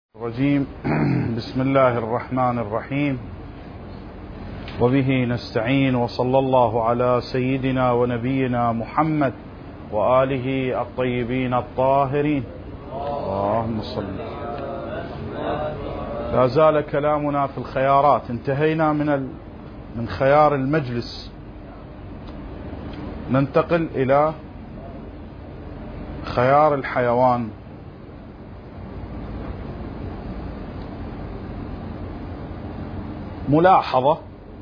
الرجيم. بسم الله الرحمن الرحيم، وبه نستعين، وصلى الله على سيدنا ونبينا محمد وآله الطيبين الطاهرين. اللهم صل. لا زال كلامنا في الخيارات، انتهينا من خيار المجلس، ننتقل إلى خيار الحيوان. ملاحظة: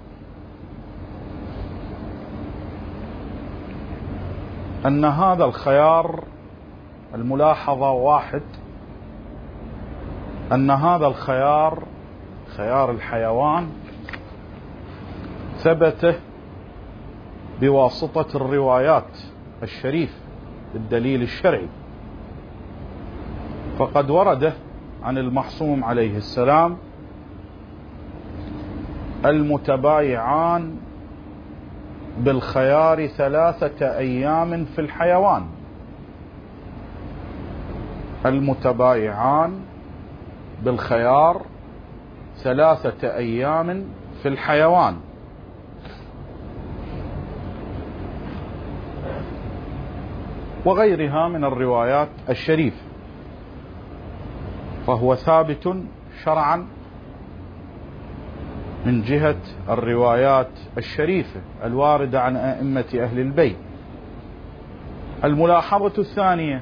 أن هذا الخيار، الملاحظة واحد، أن هذا الخيار، خيار الحيوان، ثبت بواسطة الروايات الشريفة بالدليل الشرعي، فقد ورد عن المعصوم عليه السلام: المتبايعان بالخيار 3 أيام في الحيوان. المتبايعان بالخيار 3 أيام في الحيوان. وغيرها من الروايات الشريفة، فهو ثابت شرعا من جهة الروايات الشريفة الواردة عن أئمة أهل البيت. الملاحظة الثانية: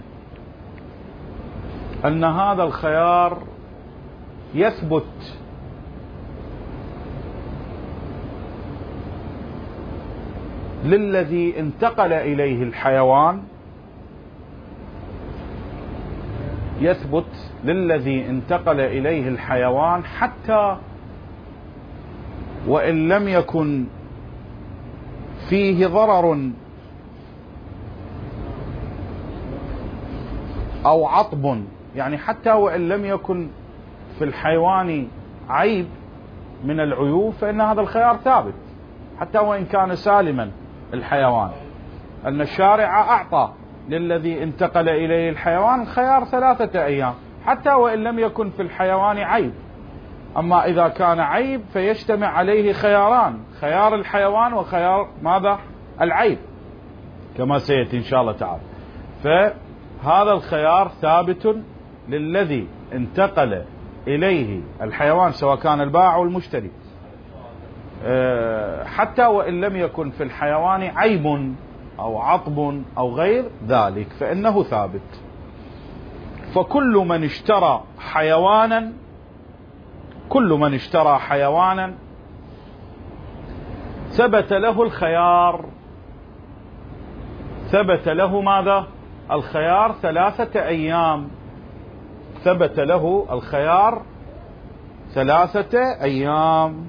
أن هذا الخيار يثبت للذي انتقل إليه الحيوان، يثبت للذي انتقل إليه الحيوان حتى وإن لم يكن فيه ضرر أو عطب، يعني حتى وإن لم يكن في الحيوان عيب من العيوب، فإن هذا الخيار ثابت حتى وإن كان سالما الحيوان. أن الشارع أعطى للذي انتقل إليه الحيوان الخيار 3 أيام حتى وإن لم يكن في الحيوان عيب. أما إذا كان عيب فيجتمع عليه خياران: خيار الحيوان وخيار ماذا؟ العيب، كما سيأتي إن شاء الله تعالى. فهذا الخيار ثابت للذي انتقل إليه الحيوان، سواء كان البائع أو المشتري، حتى وإن لم يكن في الحيوان عيب أو عطب أو غير ذلك، فإنه ثابت. فكل من اشترى حيوانا، كل من اشترى حيوانا ثبت له الخيار، ثبت له ماذا؟ الخيار 3 أيام، ثبت له الخيار 3 أيام.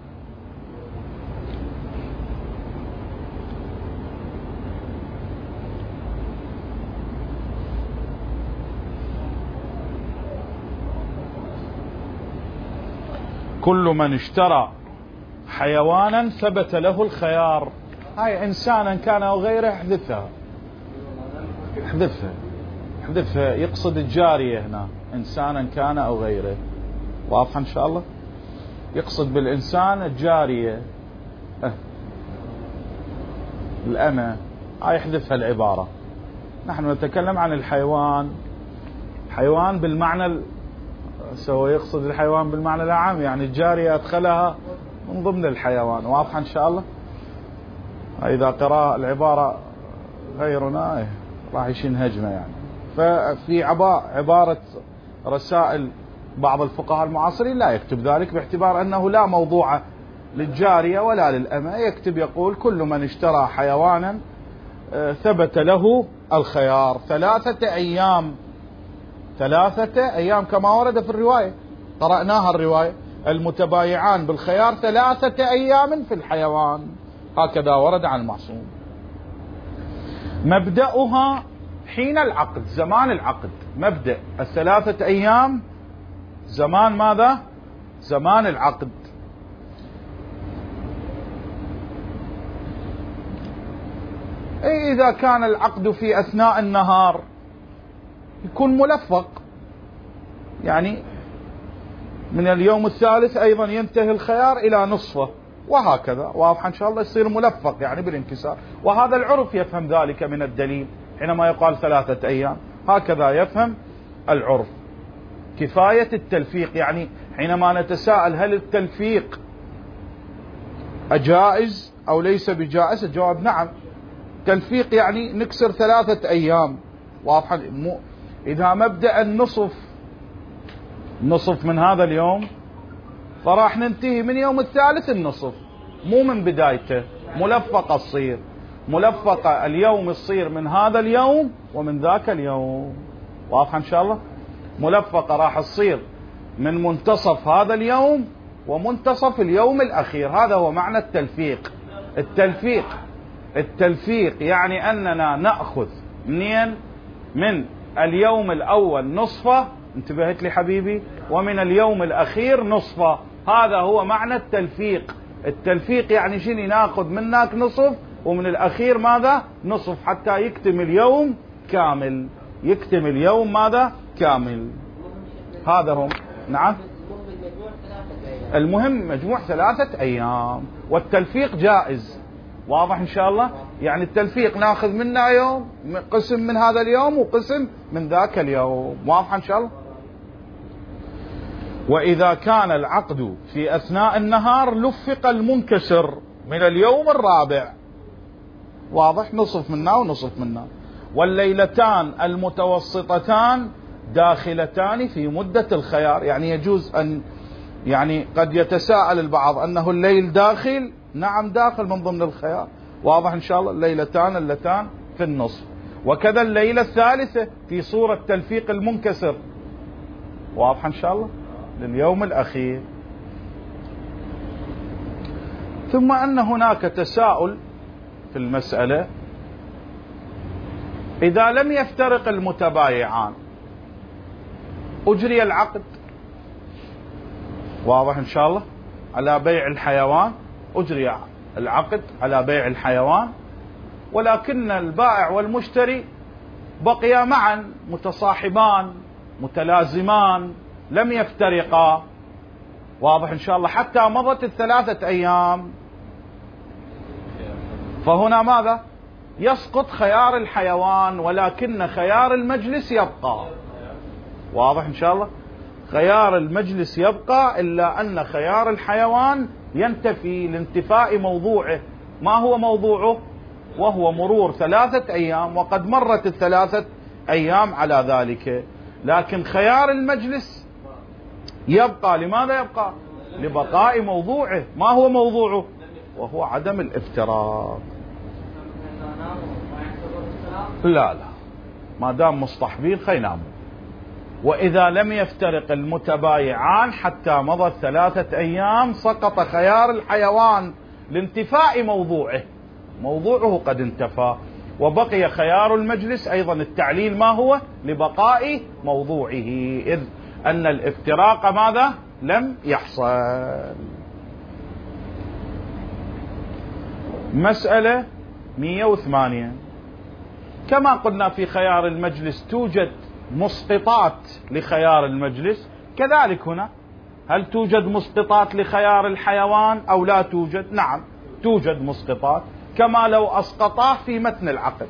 كل من اشترى حيوانا ثبت له الخيار. هاي إنسانا كان أو غيره، احذفها احذفها احذفها، يقصد الجارية هنا، إنسانا كان أو غيره. واضح إن شاء الله؟ يقصد بالإنسان الجارية، الأمة، هاي احذفها العبارة. نحن نتكلم عن الحيوان، حيوان بالمعنى سوى، يقصد الحيوان بالمعنى العام، يعني الجارية أدخلها من ضمن الحيوان. واضح إن شاء الله؟ إذا قرأ العبارة غيرنا راح يشين هجمة يعني. ففي عبارة رسائل بعض الفقهاء المعاصرين لا يكتب ذلك، باعتبار أنه لا موضوع للجارية ولا للأمة. يكتب يقول: كل من اشترى حيوانا ثبت له الخيار 3 أيام، 3 أيام كما ورد في الرواية، قرأناها الرواية: المتبايعان بالخيار 3 أيام في الحيوان، هكذا ورد عن المعصوم. مبدأها حين العقد، زمان العقد، مبدأ 3 أيام زمان ماذا؟ زمان العقد. إذا كان العقد في أثناء النهار يكون ملفق، يعني من اليوم الثالث أيضا ينتهي الخيار إلى نصفه، وهكذا. واضح إن شاء الله، يصير ملفق يعني بالانكسار. وهذا العرف يفهم ذلك من الدليل حينما يقال 3 أيام، هكذا يفهم العرف. كفاية التلفيق، يعني حينما نتساءل هل التلفيق أجائز أو ليس بجائز، الجواب نعم. تلفيق يعني نكسر 3 أيام. واضح. إذا مبدأ النصف من هذا اليوم، فراح ننتهي من يوم الثالث النصف، مو من بدايته. ملفقة تصير، ملفقة اليوم تصير من هذا اليوم ومن ذاك اليوم. واضح إن شاء الله. ملفقة راح تصير من منتصف هذا اليوم ومنتصف اليوم الأخير. هذا هو معنى التلفيق. التلفيق يعني أننا نأخذ منين؟ من اليوم الأول نصفه، انتبهت لي حبيبي، ومن اليوم الأخير نصفه. هذا هو معنى التلفيق. التلفيق يعني شنو؟ ناخذ منك نصف ومن الأخير ماذا؟ نصف، حتى يكتمل يوم كامل. يكتمل يوم ماذا؟ كامل. هذا هم. نعم. المهم مجموع 3 أيام، والتلفيق جائز. واضح إن شاء الله. يعني التلفيق ناخذ منه يوم، قسم من هذا اليوم وقسم من ذاك اليوم. واضح إن شاء الله. وإذا كان العقد في أثناء النهار لفق المنكسر من اليوم الرابع. واضح. نصف منا ونصف منا. والليلتان المتوسطتان داخلتان في مدة الخيار. يعني يجوز أن، يعني قد يتساءل البعض أنه الليل داخل. نعم داخل من ضمن الخيار. واضح إن شاء الله. الليلتان اللتان في النصف. وكذا الليلة الثالثة في صورة تلفيق المنكسر. واضح إن شاء الله، لليوم الأخير. ثم أن هناك تساؤل في المسألة: إذا لم يفترق المتبايعان أجري العقد. واضح إن شاء الله. على بيع الحيوان أجري العقد على بيع الحيوان، ولكن البائع والمشتري بقيا معا متصاحبان متلازمان لم يفترقا. واضح إن شاء الله. حتى مضت 3 أيام. فهنا ماذا؟ يسقط خيار الحيوان، ولكن خيار المجلس يبقى. واضح إن شاء الله. خيار المجلس يبقى، إلا أن خيار الحيوان ينتفي لانتفاء موضوعه. ما هو موضوعه؟ وهو مرور 3 أيام، وقد مرت 3 أيام على ذلك. لكن خيار المجلس يبقى. لماذا يبقى؟ لبقاء موضوعه. ما هو موضوعه؟ وهو عدم الافتراق. لا ما دام مصطحبين خيناموا. وإذا لم يفترق المتبايعان حتى مضت 3 أيام سقط خيار الحيوان لانتفاء موضوعه. موضوعه قد انتفى، وبقي خيار المجلس أيضا. التعليل ما هو؟ لبقاء موضوعه، إذ أن الافتراق ماذا؟ لم يحصل. مسألة 108. كما قلنا في خيار المجلس توجد مسقطات لخيار المجلس، كذلك هنا هل توجد مسقطات لخيار الحيوان أو لا توجد؟ نعم توجد مسقطات، كما لو أسقطاه في متن العقد.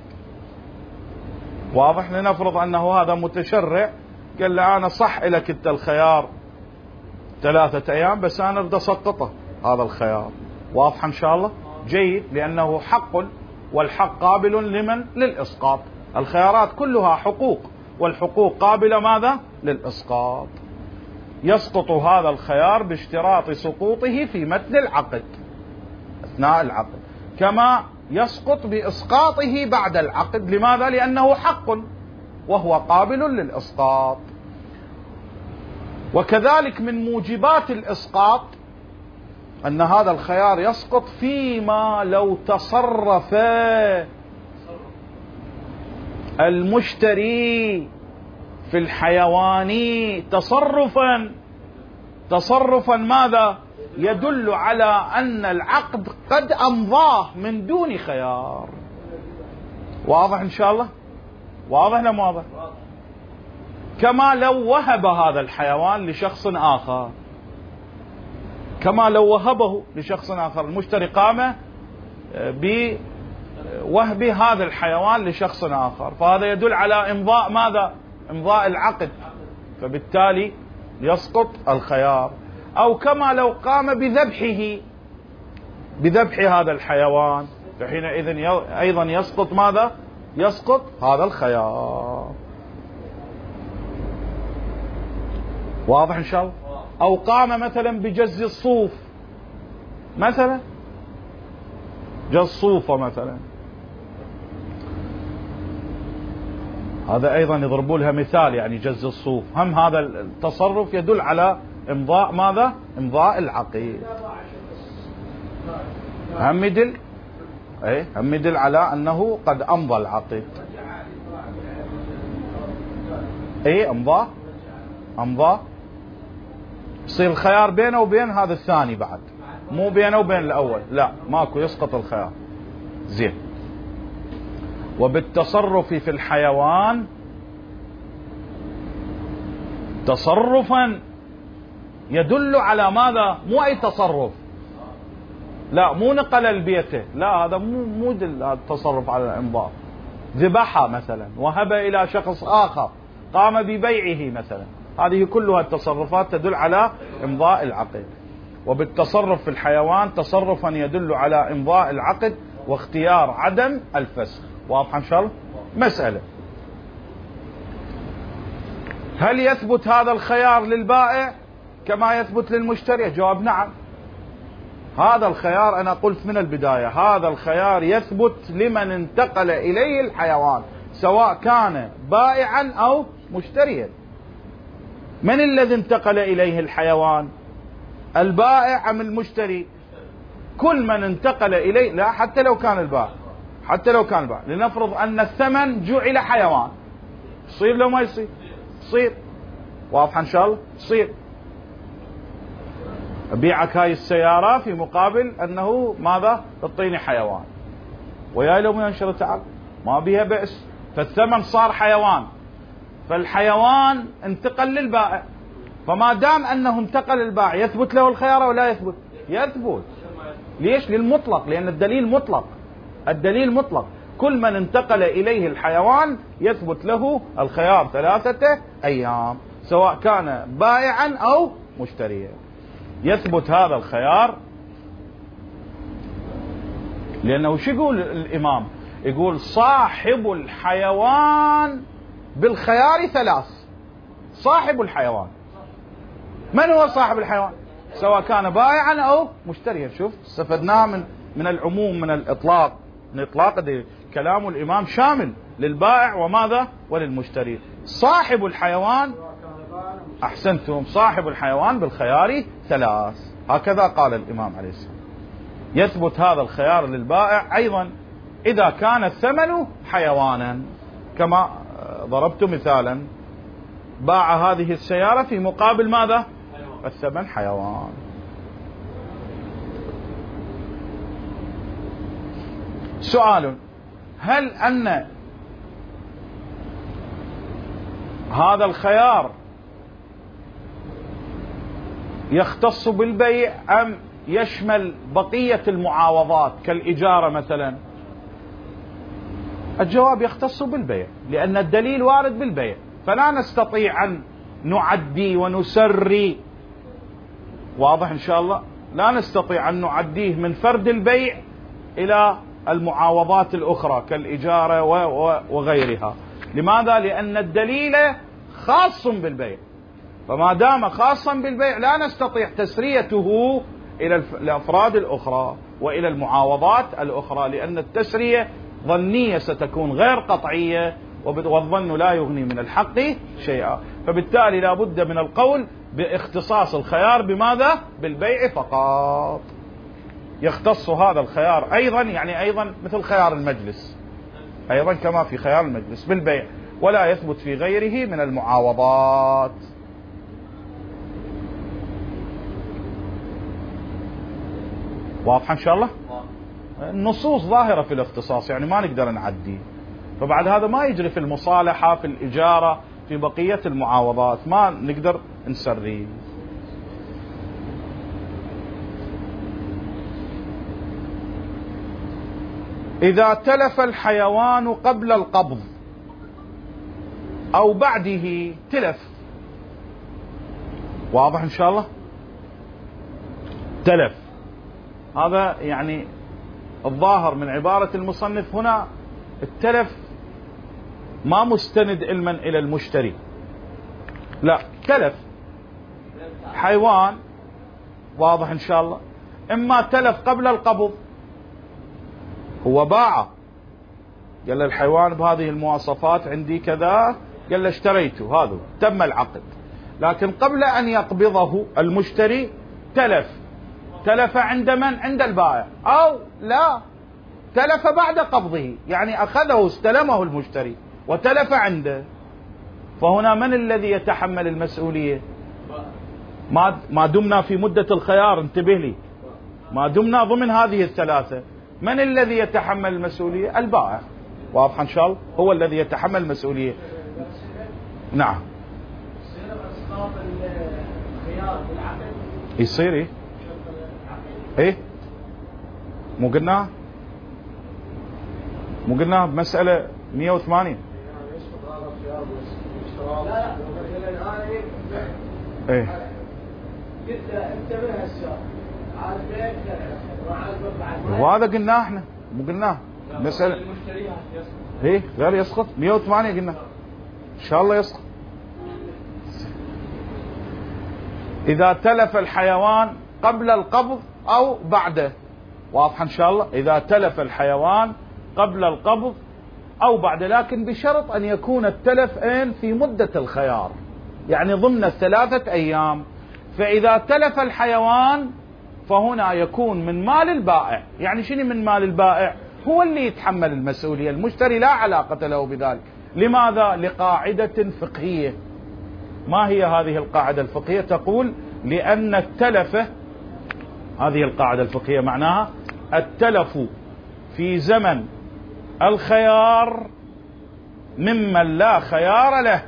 واضح. لنفرض أنه هذا متشرع قال له أنا صح لك أنت الخيار 3 أيام، بس أنا بدي أسقطه هذا الخيار. واضح إن شاء الله. جيد. لأنه حق، والحق قابل لمن؟ للإسقاط. الخيارات كلها حقوق، والحقوق قابلة ماذا؟ للإسقاط. يسقط هذا الخيار باشتراط سقوطه في متن العقد أثناء العقد، كما يسقط بإسقاطه بعد العقد. لماذا؟ لأنه حق وهو قابل للإسقاط. وكذلك من موجبات الإسقاط أن هذا الخيار يسقط فيما لو تصرف المشتري في الحيوان تصرفا ماذا؟ يدل على أن العقد قد أمضاه من دون خيار. واضح إن شاء الله. واضح لم واضح؟ كما لو وهب هذا الحيوان لشخص آخر، كما لو وهبه لشخص آخر. المشتري قام بوهب هذا الحيوان لشخص آخر، فهذا يدل على إمضاء ماذا؟ إمضاء العقد، فبالتالي يسقط الخيار. أو كما لو قام بذبح هذا الحيوان، فحينئذ أيضا يسقط ماذا؟ يسقط هذا الخيار. واضح إن شاء الله؟ أو قام مثلا بجز الصوف، مثلا جز صوفة مثلا، هذا أيضا يضربوا لها مثال، يعني جز الصوف، هم هذا التصرف يدل على إمضاء ماذا؟ إمضاء العقد. هم يدل على أنه قد أمضى العقد. أمضى يصير الخيار بينه وبين هذا الثاني بعد، مو بينه وبين الأول، لا ماكو، يسقط الخيار. زين. وبالتصرف في الحيوان تصرفا يدل على ماذا؟ مو أي تصرف، لا مو نقل البيته، لا هذا مو التصرف على الإمضاء. ذبحها مثلا، وهب إلى شخص آخر، قام ببيعه مثلا، هذه كلها التصرفات تدل على إمضاء العقد. وبالتصرف في الحيوان تصرفا يدل على إمضاء العقد واختيار عدم الفسخ. واضح إن شاء الله؟ مسألة: هل يثبت هذا الخيار للبائع كما يثبت للمشتري؟ جواب: نعم. هذا الخيار أنا قلت من البداية، هذا الخيار يثبت لمن انتقل إليه الحيوان، سواء كان بائعا أو مشتريا. من الذي انتقل إليه الحيوان؟ البائع أم المشتري؟ كل من انتقل إليه، لا حتى لو كان البائع، لنفرض أن الثمن جعل حيوان، يصير لو ما يصير؟ يصير. واضح إن شاء الله؟ يصير. أبيعك هاي السيارة في مقابل أنه ماذا؟ تعطيني حيوان، ويا لو ما ينشر تعال ما بيها بأس، فالثمن صار حيوان، فالحيوان انتقل للبائع، فما دام أنه انتقل للبائع يثبت له الخيار ولا يثبت؟ يثبت. ليش؟ للمطلق، لأن الدليل مطلق. الدليل مطلق، كل من انتقل إليه الحيوان يثبت له الخيار 3 أيام، سواء كان بائعا أو مشتريا. يثبت هذا الخيار لأنه شو يقول الإمام؟ يقول: صاحب الحيوان بالخيار 3. صاحب الحيوان، من هو صاحب الحيوان؟ سواء كان بائعا أو مشتريا. شوف استفدناه من العموم، من الإطلاق، من إطلاق كلام الإمام شامل للبائع وماذا؟ وللمشتري. صاحب الحيوان، أحسنتم، صاحب الحيوان بالخيار 3، هكذا قال الإمام عليه السلام. يثبت هذا الخيار للبائع أيضا إذا كان الثمن حيوانا، كما ضربت مثالا، باع هذه السيارة في مقابل ماذا؟ الثمن حيوان. سؤال: هل أن هذا الخيار يختص بالبيع أم يشمل بقية المعاوضات كالإجارة مثلا؟ الجواب: يختص بالبيع، لأن الدليل وارد بالبيع، فلا نستطيع أن نعدي ونسري. واضح إن شاء الله؟ لا نستطيع أن نعديه من فرد البيع إلى المعاوضات الأخرى كالإجارة وغيرها. لماذا؟ لأن الدليل خاص بالبيع، فما دام خاصا بالبيع لا نستطيع تسريته إلى الأفراد الأخرى وإلى المعاوضات الأخرى، لأن التسرية ظنية ستكون غير قطعية، والظن لا يغني من الحق شيئا، فبالتالي لا بد من القول باختصاص الخيار بماذا؟ بالبيع فقط. يختص هذا الخيار أيضا، يعني أيضا مثل خيار المجلس، أيضا كما في خيار المجلس بالبيع، ولا يثبت في غيره من المعاوضات. واضح إن شاء الله؟ النصوص ظاهرة في الاختصاص، يعني ما نقدر نعدي، فبعد هذا ما يجري في المصالحة، في الإجارة، في بقية المعاوضات ما نقدر نسري. إذا تلف الحيوان قبل القبض أو بعده تلف. واضح إن شاء الله؟ تلف، هذا يعني الظاهر من عبارة المصنف هنا التلف ما مستند علما إلى المشتري، لا، تلف حيوان. واضح إن شاء الله؟ إما تلف قبل القبض، هو باعه، قال له الحيوان بهذه المواصفات عندي كذا، قال له اشتريته، هذا تم العقد، لكن قبل أن يقبضه المشتري تلف. تلف عند من؟ عند البائع، أو لا، تلف بعد قبضه، يعني أخذه استلمه المشتري وتلف عنده، فهنا من الذي يتحمل المسؤولية؟ ما دمنا في مدة الخيار، انتبه لي، ما دمنا ضمن هذه الثلاثة، من الذي يتحمل المسؤولية؟ البائع. واضح إن شاء الله؟ هو الذي يتحمل المسؤولية. نعم. يصير ايه؟ ايه؟ مو قلنا بمسألة 108. ايه؟ وهذا قلناه احنا، مو قلناه مسألة ايه غير يسقط 108 قلنا ان شاء الله يسقط. إذا تلف الحيوان قبل القبض أو بعده. واضح إن شاء الله؟ إذا تلف الحيوان قبل القبض أو بعده، لكن بشرط أن يكون التلف في مدة الخيار، يعني ضمن 3 أيام. فإذا تلف الحيوان فهنا يكون من مال البائع. يعني شنو من مال البائع؟ هو اللي يتحمل المسؤولية، المشتري لا علاقة له بذلك. لماذا؟ لقاعدة فقهية. ما هي هذه القاعدة الفقهية؟ تقول لأن التلف، هذه القاعدة الفقهية معناها التلف في زمن الخيار ممن لا خيار له.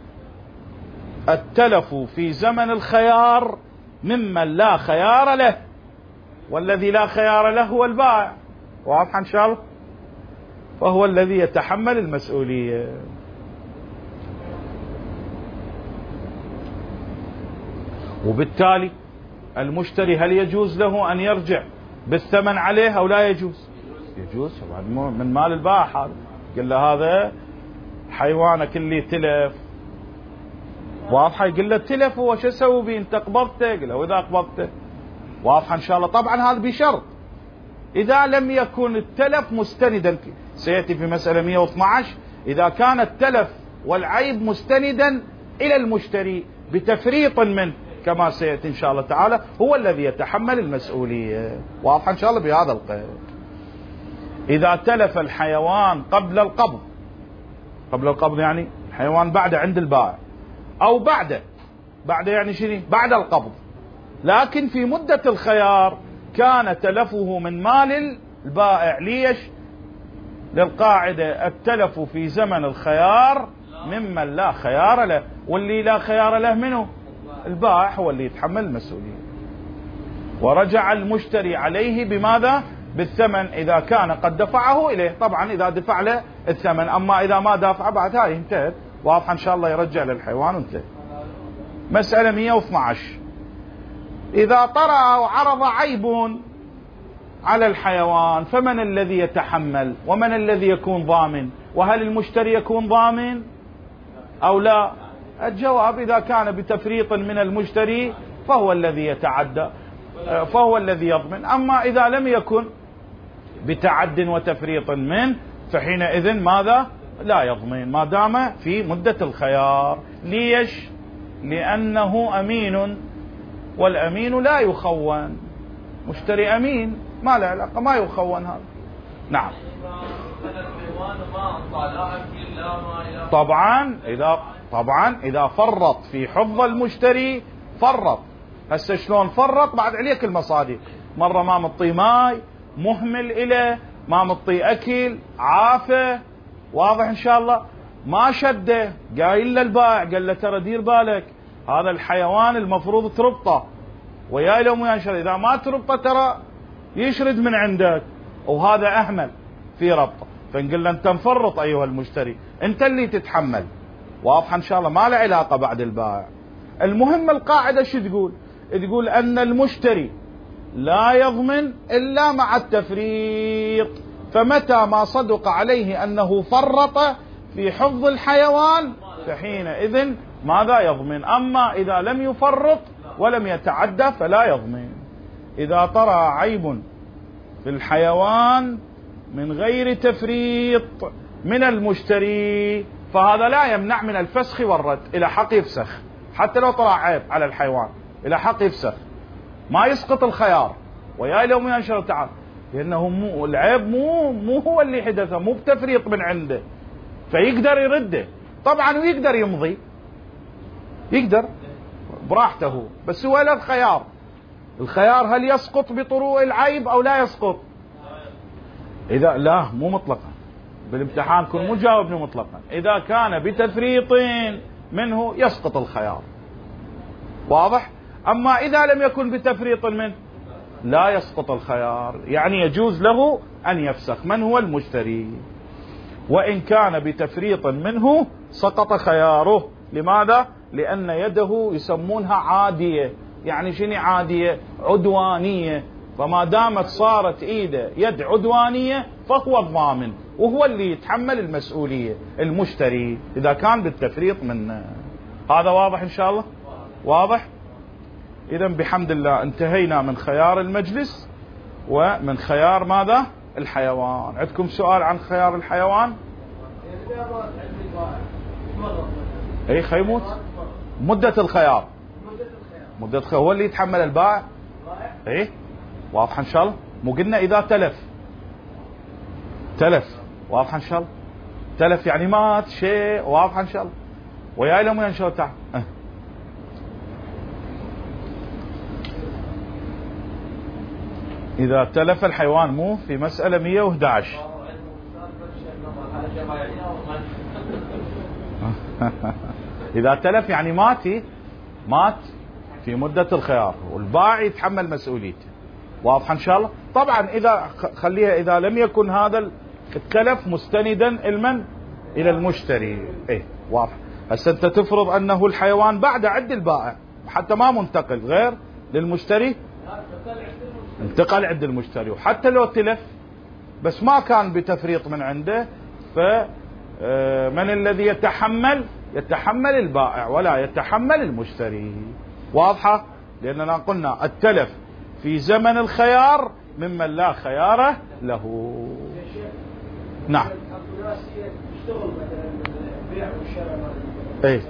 التلف في زمن الخيار ممن لا خيار له، والذي لا خيار له هو البائع. واضح إن شاء الله؟ فهو الذي يتحمل المسؤولية. وبالتالي المشتري هل يجوز له أن يرجع بالثمن عليه أو لا يجوز؟ يجوز، من مال البائع هذا. قال له هذا حيوانك اللي تلف، واضحة، يقول له تلف، هو شو اسوي بيه؟ انت قبضته؟ قال له واذا قبضته. واضحة ان شاء الله؟ طبعا هذا بشرط اذا لم يكن التلف مستندا، سيأتي في مسألة 112، اذا كان التلف والعيب مستندا الى المشتري بتفريط منه، كما سيأتي ان شاء الله تعالى، هو الذي يتحمل المسؤولية. واضحة ان شاء الله بهذا القيد. اذا تلف الحيوان قبل القبض، قبل القبض يعني حيوان بعد عند البائع، او بعد يعني شنو؟ بعد القبض، لكن في مدة الخيار كان تلفه من مال البائع. ليش؟ للقاعدة التلف في زمن الخيار ممن لا خيار له، واللي لا خيار له منه؟ البائع، هو اللي يتحمل المسؤولية. ورجع المشتري عليه بماذا؟ بالثمن، إذا كان قد دفعه إليه. طبعا إذا دفع له الثمن، أما إذا ما دافع بعد هاي انتهت. واضح إن شاء الله؟ يرجع للحيوان وانتهت. مسألة 112، إذا طرأ أو عرض عيب على الحيوان فمن الذي يتحمل ومن الذي يكون ضامن؟ وهل المشتري يكون ضامن أو لا؟ الجواب إذا كان بتفريط من المشتري فهو الذي يتعدى، فهو الذي يضمن. أما إذا لم يكن بتعد وتفريط منه فحينئذ ماذا؟ لا يضمن، ما دام في مدة الخيار. ليش؟ لأنه أمين، والأمين لا يخون. مشتري أمين، ما له علاقة، ما يخون هذا. نعم. طبعا إذا فرط في حفظ المشتري، فرط. هسه شلون فرط؟ بعد عليك المصادق، مرة ما مطي ماي، مهمل إليه، ما مطي أكل، عافه. واضح إن شاء الله؟ ما شده، قايل للبائع، قال له ترى دير بالك، هذا الحيوان المفروض تربطه ويا له مو ينشر، إذا ما تربطه ترى يشرد من عندك، وهذا أهمل. في ربطه، فنقول له انت مفرط ايها المشتري، انت اللي تتحمل. واضحه ان شاء الله، ما له علاقه بعد البائع. المهم القاعده شو تقول؟ تقول ان المشتري لا يضمن الا مع التفريط، فمتى ما صدق عليه انه فرط في حفظ الحيوان فحينئذ ماذا يضمن. اما اذا لم يفرط ولم يتعدى فلا يضمن. اذا طرأ عيب في الحيوان من غير تفريط من المشتري فهذا لا يمنع من الفسخ والرد، الى حق يفسخ. حتى لو طلع عيب على الحيوان الى حق يفسخ، ما يسقط الخيار. ويا لو من انشر تعال، لانه العيب مو هو اللي حدثه، مو بتفريط من عنده، فيقدر يرده طبعا ويقدر يمضي، يقدر براحته. بس هو له الخيار. الخيار هل يسقط بطروء العيب او لا يسقط؟ اذا لا مو مطلقا، بالامتحان كن مجاوبني مطلقا. اذا كان بتفريط منه يسقط الخيار، واضح. اما اذا لم يكن بتفريط منه لا يسقط الخيار، يعني يجوز له ان يفسخ. من هو المشتري؟ وان كان بتفريط منه سقط خياره. لماذا؟ لان يده يسمونها عادية. يعني شنو عادية؟ عدوانية. فما دامت صارت ايده يد عدوانية فهو الضامن، وهو اللي يتحمل المسؤولية، المشتري، اذا كان بالتفريط منه. هذا واضح ان شاء الله؟ واضح. اذا بحمد الله انتهينا من خيار المجلس ومن خيار ماذا؟ الحيوان. عندكم سؤال عن خيار الحيوان؟ اي خيموت مدة الخيار، مدة الخيار هو اللي يتحمل البائع. اي واضح ان شاء الله. مو قلنا اذا تلف واضح ان شاء الله. تلف يعني مات شيء، واضح ان شاء الله. ويا لهم ان شاء الله تعال. إذا تلف الحيوان مو في مسألة 111. إذا تلف يعني مات في مدة الخيار، والبائع يتحمل مسؤوليته. واضح إن شاء الله. طبعا إذا خليها إذا لم يكن هذا التلف مستندا إلى المشتري. إيه واضح. هسه أنت تفرض أنه الحيوان بعد عند البائع حتى ما منتقل غير للمشتري، انتقل عند المشتري. وحتى لو تلف بس ما كان بتفريط من عنده، فمن الذي يتحمل البائع ولا يتحمل المشتري. واضحة؟ لأننا قلنا التلف في زمن الخيار ممن لا خيار له. نعم. ايه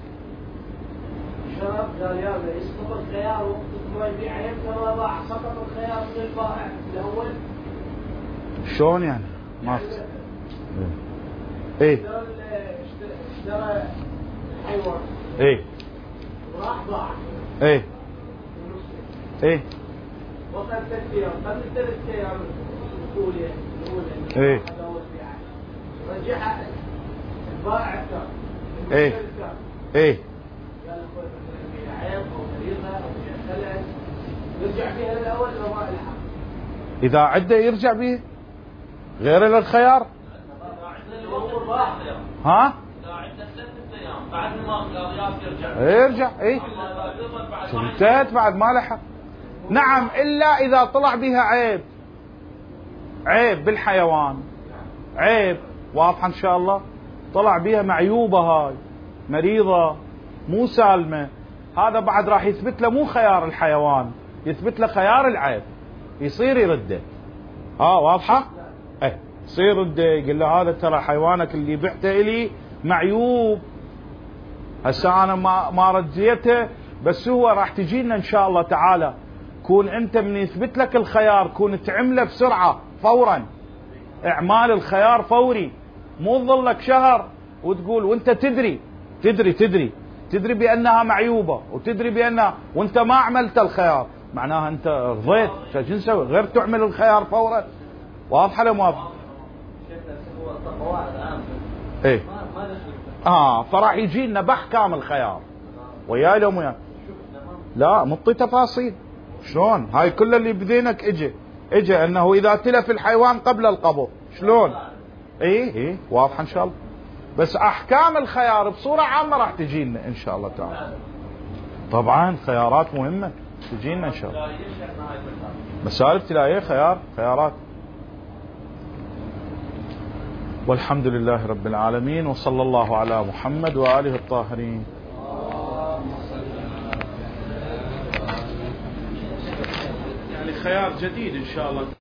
شرط قال يلا يسقط الخيار وقت ما يبيع يمكن وضع سقط الخيار من البائع الاول. شلون يعني؟ ما ايه اشترى حيوان ايه وراح باع ايه وقت 3 ايام قبل 3 ايام الاولى ايه رجع البائع ايه ايه يرجع فيها للأول وما الحق. إذا عدة يرجع به غير للخيار. ها؟ بعد ما القضيات يرجع. ايه انتهت بعد ما لحق. نعم إلا إذا طلع بها عيب بالحيوان، عيب واضح إن شاء الله. طلع بها معيوبة، هاي مريضة مو سالمة، هذا بعد راح يثبت له مو خيار الحيوان، يثبت له خيار العيب، يصير يرده. واضحة؟ ايه يصير يرده، يقول له هذا ترى حيوانك اللي بعته الي معيوب، هسه انا ما رجيته، بس هو راح تجينا ان شاء الله تعالى. كون انت من يثبت لك الخيار كون تعمله بسرعة فورا، اعمال الخيار فوري، مو تظلك شهر وتقول وانت تدري بأنها معيوبة، وتدري بأنها وانت ما عملت الخيار، معناها انت رضيت. شو نسوي غير تعمل الخيار فورا؟ واضحة ولا مو واضحة؟ ايه فراح يجي لنا بحكام الخيار ويا لهم ويا لا مطي تفاصيل. شلون هاي كل اللي بدينك اجى انه اذا تلف الحيوان قبل القبض شلون؟ اي واضحة ان شاء الله. بس احكام الخيار بصورة عامة راح تجينا ان شاء الله تعالى. طبعا خيارات مهمة تجينا ان شاء الله. مسائل ابتدائية خيارات. والحمد لله رب العالمين، وصلى الله على محمد وآله الطاهرين. يعني خيار جديد إن شاء الله.